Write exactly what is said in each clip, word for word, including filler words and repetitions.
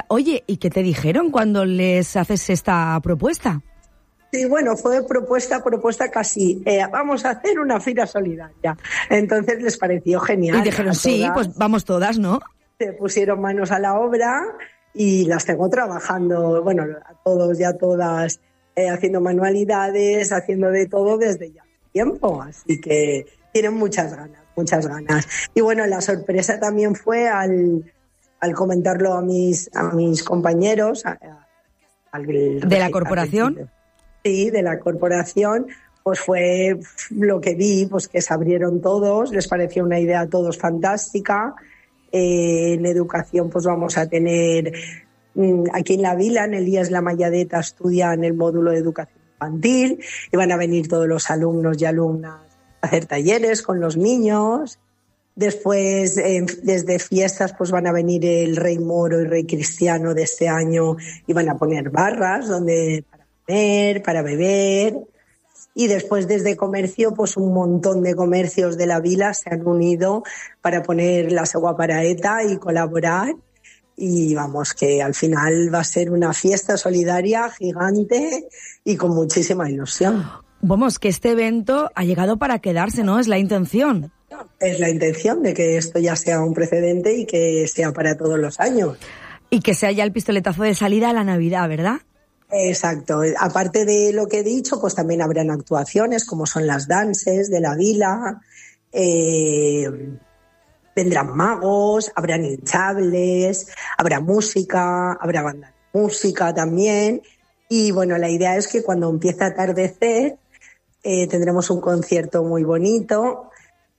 Oye, ¿y qué te dijeron cuando les haces esta propuesta? Sí, bueno, fue propuesta, propuesta casi, eh, vamos a hacer una fila solidaria. Entonces les pareció genial. Y dijeron, sí, pues vamos todas, ¿no? Se pusieron manos a la obra y las tengo trabajando, bueno, a todos y a todas, eh, haciendo manualidades, haciendo de todo desde ya tiempo. Así que tienen muchas ganas, muchas ganas. Y bueno, la sorpresa también fue al, al comentarlo a mis, a mis compañeros. A, a, al, ¿De la corporación? Sí, de la corporación. Pues fue lo que vi, pues que se abrieron todos, les pareció una idea a todos fantástica. Eh, en educación pues vamos a tener mmm, aquí en la Vila, en el I E S La Mayadeta estudian el módulo de educación infantil y van a venir todos los alumnos y alumnas a hacer talleres con los niños. Después, eh, desde fiestas, pues van a venir el Rey Moro y Rey Cristiano de este año y van a poner barras donde para comer, para beber. Y después desde comercio, pues un montón de comercios de la Vila se han unido para poner la segua paraeta y colaborar. Y vamos, que al final va a ser una fiesta solidaria gigante y con muchísima ilusión. Vamos, que este evento ha llegado para quedarse, ¿no? Es la intención. Es la intención de que esto ya sea un precedente y que sea para todos los años. Y que sea ya el pistoletazo de salida a la Navidad, ¿verdad? Exacto. Aparte de lo que he dicho, pues también habrán actuaciones como son las dances de la Vila, eh, vendrán magos, habrán hinchables, habrá música, habrá banda de música también. Y bueno, la idea es que cuando empiece a atardecer eh, tendremos un concierto muy bonito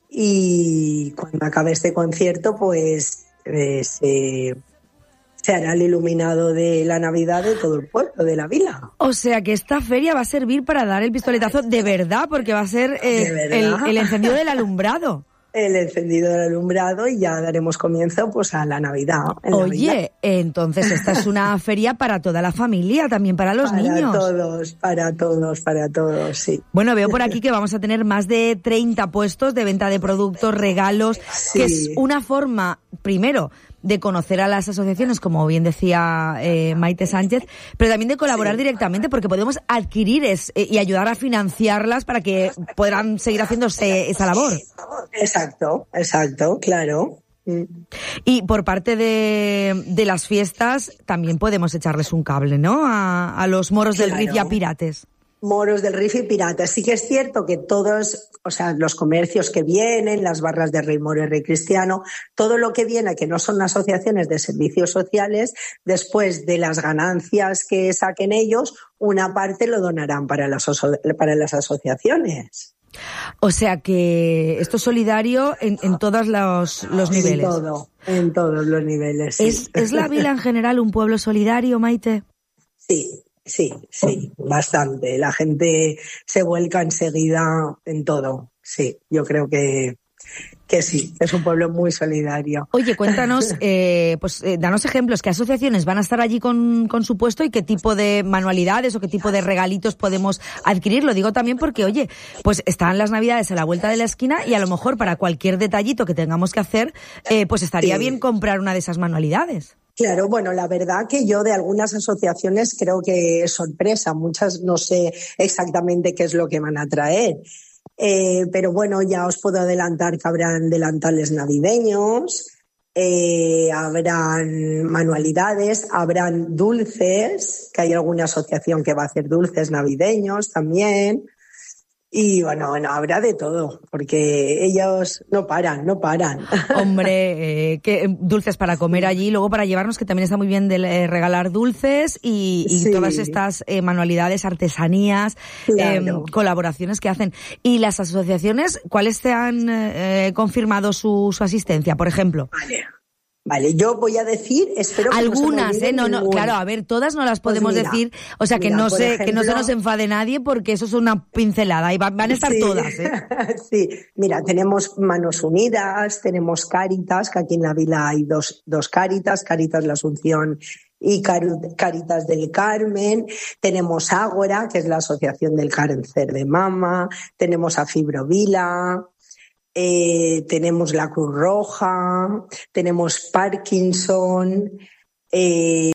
y cuando acabe este concierto pues eh, se... se hará el iluminado de la Navidad de todo el pueblo, de la Vila. O sea que esta feria va a servir para dar el pistoletazo de verdad, porque va a ser eh, el, el encendido del alumbrado. El encendido del alumbrado y ya daremos comienzo pues a la Navidad. Oye, Navidad. Entonces esta es una feria para toda la familia, también para los para niños. Para todos, para todos, para todos, sí. Bueno, veo por aquí que vamos a tener más de treinta puestos de venta de productos, regalos, sí. Que es una forma, primero, de conocer a las asociaciones, como bien decía eh, Maite Sánchez, pero también de colaborar sí. directamente, porque podemos adquirir es, eh, y ayudar a financiarlas para que puedan seguir haciéndose esa labor. Exacto, exacto, claro. Y por parte de, de las fiestas también podemos echarles un cable, ¿no? A, a los moros claro. del Rif y a Pirates. Moros del Rif y Piratas. Sí que es cierto que todos, o sea, los comercios que vienen, las barras de Rey Moro y Rey Cristiano, todo lo que viene, que no son asociaciones de servicios sociales, después de las ganancias que saquen ellos, una parte lo donarán para las, para las asociaciones. O sea que esto es solidario en, en todos los, los niveles. En todo, en todos los niveles. Sí. ¿Es, ¿Es la Vila en general un pueblo solidario, Maite? Sí. Sí, sí, bastante. La gente se vuelca enseguida en todo. Sí, yo creo que, que sí, es un pueblo muy solidario. Oye, cuéntanos, eh, pues eh, danos ejemplos, qué asociaciones van a estar allí con, con su puesto y qué tipo de manualidades o qué tipo de regalitos podemos adquirir. Lo digo también porque, oye, pues están las Navidades a la vuelta de la esquina y a lo mejor para cualquier detallito que tengamos que hacer, eh, pues estaría sí. bien comprar una de esas manualidades. Claro, bueno, la verdad que yo de algunas asociaciones creo que es sorpresa, muchas no sé exactamente qué es lo que van a traer, eh, pero bueno, ya os puedo adelantar que habrán delantales navideños, eh, habrán manualidades, habrán dulces, que hay alguna asociación que va a hacer dulces navideños también. Y bueno, bueno, habrá de todo, porque ellos no paran, no paran. Hombre, eh, que dulces para comer allí, luego para llevarnos, que también está muy bien de eh, regalar dulces y, y sí. todas estas eh, manualidades, artesanías, claro. eh, colaboraciones que hacen. Y las asociaciones, ¿cuáles te han eh, confirmado su, su asistencia, por ejemplo? Vale. Vale, yo voy a decir, espero que algunas, no se eh, no, no, claro, a ver, todas no las podemos pues mira, decir, o sea, que mira, no se, ejemplo, que no se nos enfade nadie porque eso es una pincelada y van, van a estar sí, todas, ¿eh? Sí, mira, tenemos Manos Unidas, tenemos Cáritas, que aquí en la Vila hay dos, dos Cáritas, Cáritas La Asunción y Cáritas del Carmen, tenemos Ágora, que es la Asociación del Cáncer de Mama, tenemos a Fibrovila. Eh, tenemos la Cruz Roja, tenemos Parkinson, eh,